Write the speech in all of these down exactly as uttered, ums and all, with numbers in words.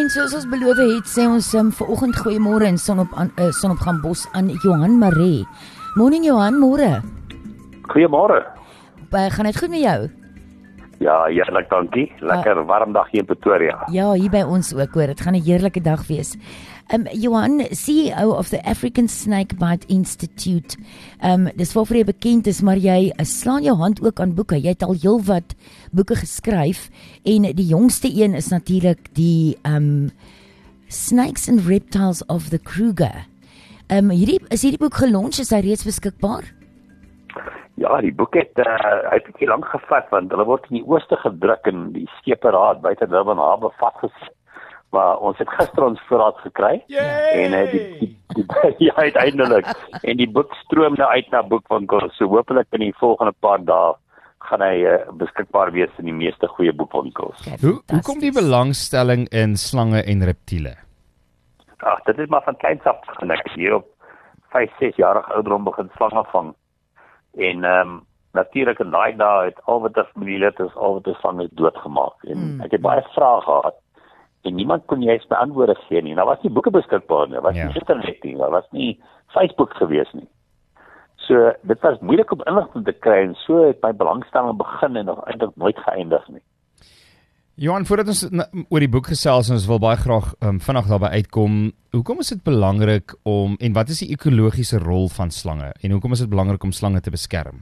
En soos ons beloof het, sê ons um, vanoggend goeiemôre en son op, aan, uh, son op gaan bos aan Johan Maree. Morning Johan, môre. Goeiemôre. Uh, gaan dit goed met jou? Ja, heerlik, dankie. Lekker uh, warm dag hier in Pretoria. Ja, hier by ons ook hoor. Dit gaan 'n heerlike dag wees. Um, Johan, C E O of the African Snakebite Institute. Um, dis waarvoor jy bekend is, maar jy uh, slaan jou hand ook aan boeke. Jy het al heelwat boeke geskryf en die jongste een is natuurlik die um, Snakes and Reptiles of the Kruger. Um, hierdie, is hierdie boek gelons? Is hy reeds beskikbaar? Ja, die boek het uh, uit 'n bietjie lank gevat want hulle word in die ooste gedruk en die skeperaad buite Durban Harbour vasgesit. Maar ons het gister ons voorraad gekry. Yay! En uh, die, die, die, ja, uiteindelik. En die boek stroom nou uit na boekwinkels. So hopelik in die volgende paar dae gaan hy uh, beskikbaar wees in die meeste goeie boekwinkels. Hoe hoe kom die belangstelling in slange en reptiele? Ag, dit is maar van kleins af begin. Ek hier op vyf, ses jarige ouderdom begin slange vang. En ehm um, natuurlik in daai dae het al wat 'n familielid is, al wat 'n slang is doodgemaak. En mm. ek het baie vrae gehad en niemand kon juist my antwoorde gee nie. Daar was nie boeke beskikbaar nie, daar was ja. nie internet nie, daar was nie Facebook gewees nie. So dit was moeilik om inligting te kry en so het my belangstelling begin en nog eintlik nooit geëindig nie. Johan, voordat ons na, oor die boek gesels, ons wil baie graag um, vinnig daarby uitkom. Hoekom is dit belangrik om en wat is die ekologiese rol van slange en hoekom is dit belangrik om slange te beskerm?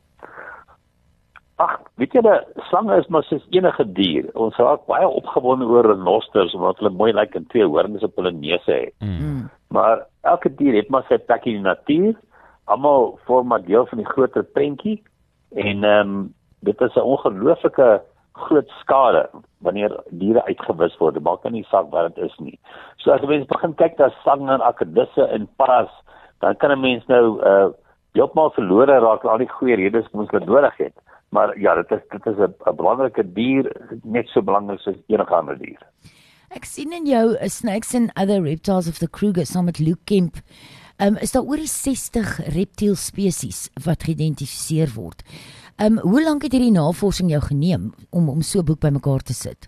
Ag, weet jy, slange is maar soos enige dier. Ons raak baie opgewonde oor renosters omdat hulle mooi lyk en twee hoorns op hulle neuse het. Mm. Maar elke dier het maar sy plek in die natuur. Almal vorm maar deel van die groter prentjie en ehm um, dit is 'n ongelooflike groot skade wanneer diere uitgewis word. Dit maak nie saak wat dit is nie. So as mense begin kyk na slange en akedisse en paras, dan kan 'n mens nou uh heeltemal verlore raak aan al die goeie redes wat ons hulle nodig het. Maar ja, dit is dit is 'n belangrike dier, net so belangrik soos enige ander dier. Ek sien in jou uh, Snakes and Other Reptiles of the Kruger saam met Luke Kemp. Um, is daar oor die sestig reptiel spesies wat geïdentifiseer word. Um, hoe lank het hierdie navorsing jou geneem om om so 'n boek bymekaar te sit?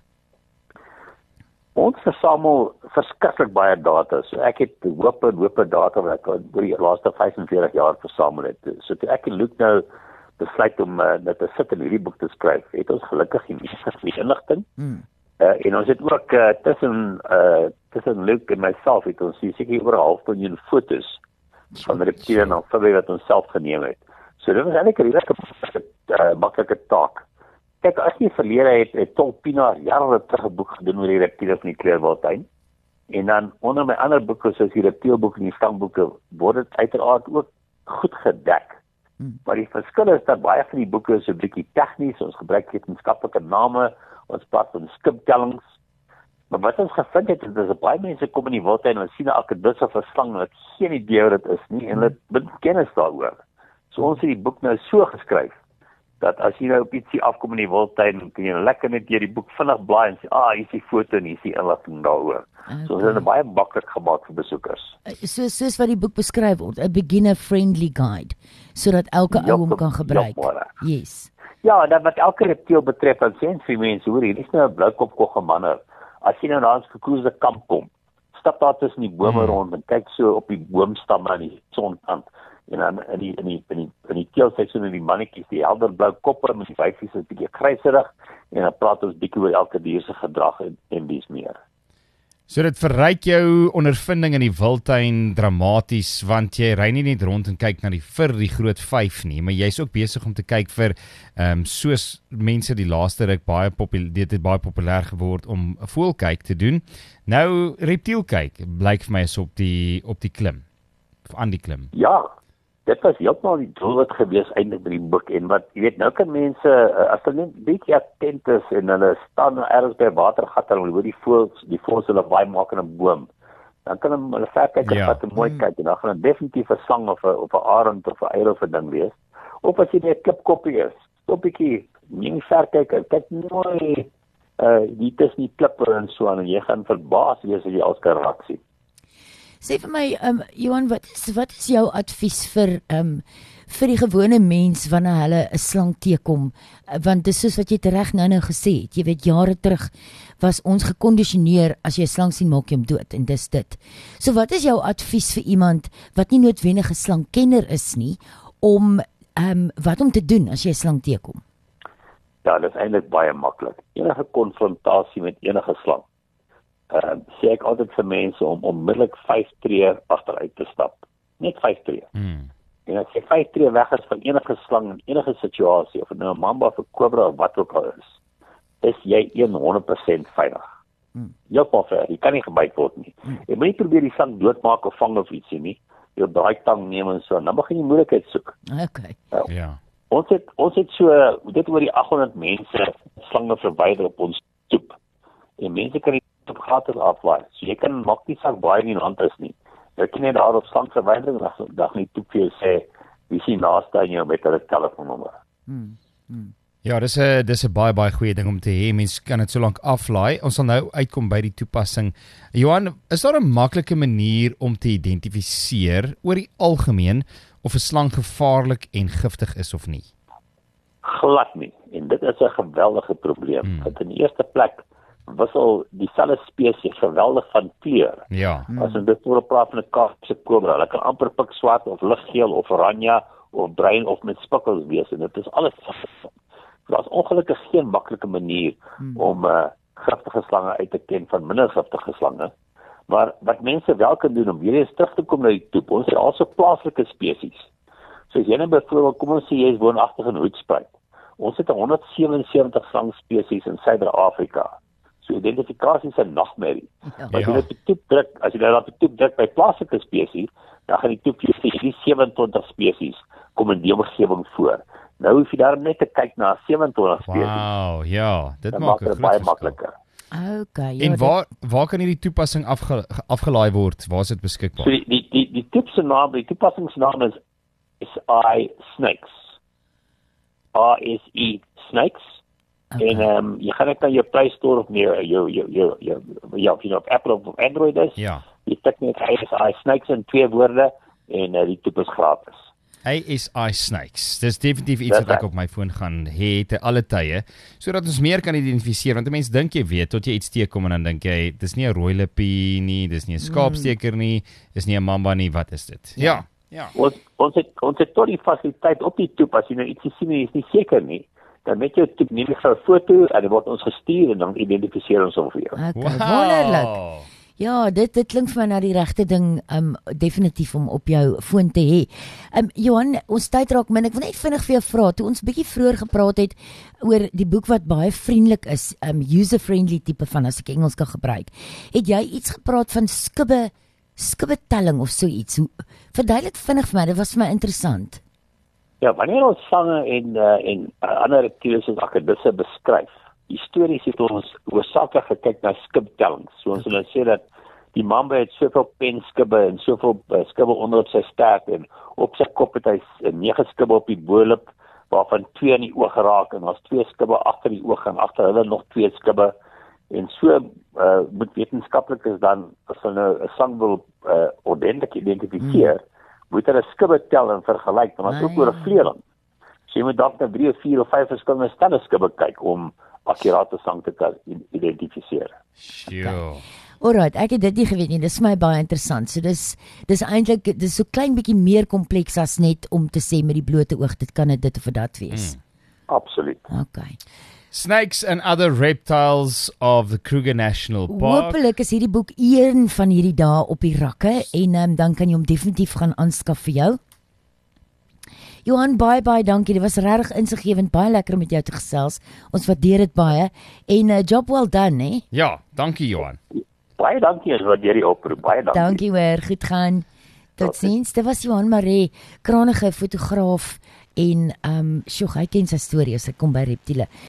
Ons versamel verskriklik baie data. So ek het hoop en hoop data wat ek oor die laaste vyf en veertig jaar versamel het. So toe ek en Luke nou besluit om uh, net te sit en hierdie boek te skryf, het ons gelukkig die meeste inligting. Hmm. Uh, en ons het ook uh, tussen uh, tussen Luke en myself het ons seker oor 'n half miljoen fotos van reptiele en amfibie wat ons self geneem het. So dit was eintlik 'n redelike uh, maklike taak. Kyk, as jy verlede het, het Tom Pienaar jare terug 'n boek gedoen oor die reptiele van die Kleurwildtuin. En dan onder my ander boeke soos die reptielboek en die slangboeke word dit uiteraard ook goed gedek. Hmm. Maar die verskil is dat baie van die boeke is 'n bietjie tegnies, ons gebruik wetenskaplike name, ons praat van skiptellings. Maar wat ons gevind het, is dat baie mense kom in die wildtuin en sien 'n akedus of 'n slang en hulle het geen idee wat dit is nie en hulle het kennis daaroor. So ons het die boek nou so geskryf dat as jy nou op ietsie afkom in die wildtuin, kan jy lekker net deur die boek vinnig blaai en sê, "Ah, hier is die foto en hier is die inligting daaroor." Okay. So dit is baie maklik gemaak vir besoekers. So soos wat die boek beskryf word, 'n beginner friendly guide, sodat elke ou hom kan gebruik. Yes. Ja, en dan wat elke reptiel betref, dan sê vir mense, hoor, hier is nou 'n bloukop koggemanner. As jy nou na 'n gekoelde kamp kom, stap daar tussen die bome hmm. rond en kyk so op die boomstamme aan die sonkant. En dan in die in die in die in die keelseisoen en die mannetjies, die helderblou koppe met die wyfies is 'n bietjie gryserig en dan praat ons bietjie oor elke dier se gedrag en en dis meer. So dit verryk jou ondervinding in die wildtuin dramaties, want jy ry nie net rond en kyk na die vir die groot vyf nie, maar jy's ook besig om te kyk vir ehm um, soos mense die laaste ruk baie populêr dit het baie populêr geword om 'n voëlkyk te doen. Nou reptielkyk blyk vir my is op die op die klim of aan die klim. Ja. Dit was heeltemal die doelwit gewees eintlik by die boek en wat jy weet nou kan mense as hulle net bietjie attent is en hulle staan ergens by 'n watergat en hulle hoor die voëls die voëls hulle baie maak in 'n boom, dan kan hulle ver kyk en vat 'n mooi kyk en dan gaan 'n definitief 'n slang of 'n of 'n arend of 'n eier of 'n ding wees. Of as jy net 'n klipkoppie is, stop bietjie, nie ver kyk en kyk mooi uh die tussen die klippe en so aan en jy gaan verbaas wees as jy alles kan raak sien. Sê vir my, um, Johan, wat is, wat is jou advies vir um, vir die gewone mens wanneer hulle 'n slang teekom? Want dis soos wat jy reg nou-nou gesê het. Jy weet, jare terug was ons gekondisioneer as jy 'n slang sien, maak jy hom dood en dis dit. So wat is jou advies vir iemand wat nie noodwendig 'n slangkenner is nie, om um, wat om te doen as jy 'n slang teekom? Ja, dit is eintlik baie maklik. Enige konfrontasie met enige slang. Uh, sê ek altyd vir mense om onmiddellik vyf tree agteruit te stap. Net vyf tree. Hmm. En as jy vyf tree weg is van enige slang in enige situasie, of dit nou 'n mamba of 'n kobra of wat ook al is, is jy honderd persent veilig. Hmm. Jou poffer, jy kan nie gebyt word nie. Hmm. Jy moet nie probeer die slang doodmaak of vang of ietsie nie. Jy daai tang neem en so, dan begin jy moeilikheid soek. Okay. Ja. Ja. Ons het ons het so dit oor die agt honderd mense slange verwyder op ons stoep. En mense kan nie op gratis aflaai. So jy kan maak nie saak baie in hand is nie. Jy kan net daar op slang verwydering dag dag nie toe vir jou sê wie sien naaste aan jou met hulle telefoonnommer. Hmm. Hmm. Ja, dis 'n dis 'n baie baie goeie ding om te hê. Mense kan dit so lank aflaai. Ons sal nou uitkom by die toepassing. Johan, is daar 'n maklike manier om te identifiseer oor die algemeen of 'n slang gevaarlik en giftig is of nie? Glad nie. En dit is 'n geweldige probleem. Hmm. Want in die eerste plek wissel dieselfde spesies geweldig van kleur. Ja. Hmm. As ons byvoorbeeld praat van 'n Kaapse kobra, hulle kan amper pik swart of liggeel of oranje of bruin of met spikkels wees en dit is alles. Daar's ongelukkig geen maklike manier hmm. om uh, giftige slange uit te ken van minder giftige slange. Maar wat mense wel kan doen om weer eens terug te kom na die toep, ons het also plaaslike spesies. So as jy nou byvoorbeeld, kom ons sê jy is woonagtig in Hoedspruit. Ons het honderd sewensewentig slangspesies in Suider-Afrika. So identifikasie is 'n nagmerrie. Ja. As jy net die toep druk, as jy nou op die toep druk by plaaslike spesies, dan gaan die toep vir jou sê hierdie sewenentwintig spesies kom in die omgewing voor. Nou hoef jy daarom net te kyk na sewenentwintig spesies. Wow, ja, dit Dan maak maak 'n dit groot baie verskil. makliker. Okay. Ja, En waar waar kan hierdie toepassing afge, afgelaai word? Waar is dit beskikbaar? So die die die, die toep se naam, die toepassingsnaam is S I Snakes. R S E Snakes. Okay. En ehm um, jy gaan net na jou Play Store of meer jou jou jou jou ja, of jy nou op Apple of Android is. Ja. Jy tik net S I Snakes in twee woorde en uh, die toep is gratis. A S I Snakes. Dis definitief iets wat ek op my foon gaan hê te alle tye, sodat ons meer kan identifiseer, want 'n mens dink jy weet tot jy iets teekom en dan dink jy dis nie 'n rooi lippie nie, dis nie 'n skaapsteker nie, dis nie 'n mamba nie, wat is dit? Ja. Ja. Ons ons het ons het tot die fasiliteit op die toep as jy nou ietsie sien en jy is nie seker nie, dan met jou toep neem jy 'n foto en dit word ons gestuur en dan identifiseer ons hom vir jou. Okay, Wow. wonderlik. Ja, dit dit klink vir my na die regte ding, um definitief om op jou foon te hê. Um Johan, ons tyd raak min. Ek wil net vinnig vir jou vra, toe ons bietjie vroeër gepraat het oor die boek wat baie vriendelik is, um user friendly tipe van, as ek Engels kan gebruik. Het jy iets gepraat van skibbe skibbe telling of so iets? Hoe verduidelik vinnig vir my, dit was vir my interessant. Ja, wanneer ons slange en uh, en uh, ander reptiele soos akedisse beskryf, histories het ons oorsakeklik gekyk na skibtellings. So ons wil sê dat die mamba het soveel penskibbe en soveel uh, skibbe onder op sy stert en op sy kop het hy nege skibbe op die bo-lip, waarvan twee in die oog raak en daar's twee skibbe agter die oog en agter hulle nog twee skibbe. En so uh, moet wetenskaplikes dan as hulle nou 'n slang wil uh, ordentlik identifiseer, hmm. moet hulle skibbe tel en vergelyk, want dit is ook oor 'n vleeling. So jy moet dalk na drie of vier of vyf verskillende stelle skibbe kyk om akkurate slang te kan identifiseer. Sjoe. Alright, ek het dit nie geweet nie. Dis vir my baie interessant. So dis dis eintlik dis so klein bietjie meer kompleks as net om te sê met die blote oog dit kan dit of dat wees. Mm. Absoluut. Okay. Snakes and Other Reptiles of the Kruger National Park. Hoopelik is hierdie boek een van hierdie dae op die rakke en um, dan kan jy hom definitief gaan aanskaf vir jou. Johan, baie baie dankie. Dit was regtig insiggewend, baie lekker om met jou te gesels. Ons waardeer dit baie en uh, job well done, hè. Ja, dankie Johan. Baie dankie as wat jy oproep. Baie dankie. Dankie hoor, goed gaan. Totsiens. Dit was Johan Maree, krangige fotograaf en ehm um, sjoe, hy ken sy storie as hy kom by reptiele.